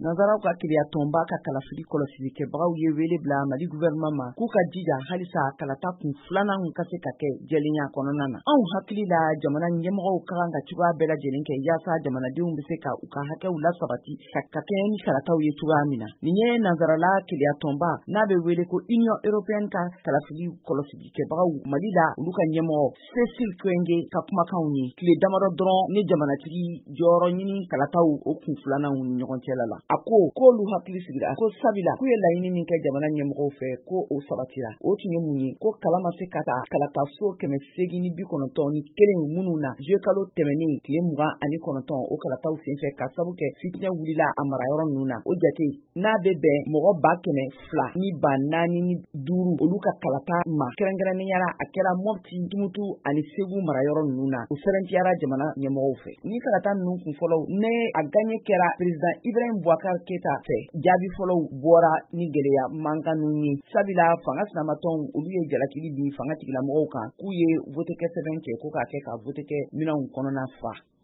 Nanzaraw ka kiriya tɔnba ka kalafili kɔlɔsili kɛbagaw ye wele bila Mali gouvernement ma k'u ka jija halisa kalata kun filanan ka se ka kɛ jɛlenya kɔnɔna na. Anw hakili la jamana ɲɛmɔgɔw ka kan ka cogoya bɛɛ lajɛlen kɛ yaasa jamanadenw bɛ se ka u ka hakɛw lasabati ka kɛ ni kalataw ye cogoya min na. Nin ye nanzarala kiriya tɔnba n'a bɛ wele ko Union Européenne ka kalafili kɔlɔsili kɛbagaw Mali la olu ka ɲɛmɔgɔ Cécile Kyenge ka kumakanw ye tile damadɔ dɔrɔn ni jamanatigi jɔyɔrɔ ɲini kalataw o kun filanan ni ɲɔgɔn cɛla la. A ko k'olu hakili sigira ko sabila k'u ye laɲini min kɛ jamana ɲɛmɔgɔw fɛ ko o sabatira. O tun ye mun ye ko kala ma se ka taa kalata so 891 minnu na juillet kalo tɛmɛnen tile 29 o kalataw senfɛ ka sabu kɛ fitinɛ wulila a marayɔrɔ ninnu na. O jate n'a bɛ bɛn mɔgɔ 200,000 ni 405 olu ka kalata ma kɛrɛnkɛrɛnnenya a kɛra Mopti, Tumutu ani Segu marayɔrɔ ninnu na o sɛbɛntiyara jamana ɲɛmɔgɔw fɛ. Ni kalata ninnu kun fɔlɔw ne a gagné kɛra président Ibrahim Boubacar Keita fɛ jaabi fɔlɔw bɔra ni gɛlɛya mankanw ye sabila fanga sinamatɔnw olu ye jalakili bin fanga tigilamɔgɔw kan k'u ye vote kɛ sɛbɛn kɛ ko k'a kɛ ka vote kɛ minɛnw kɔnɔna fa.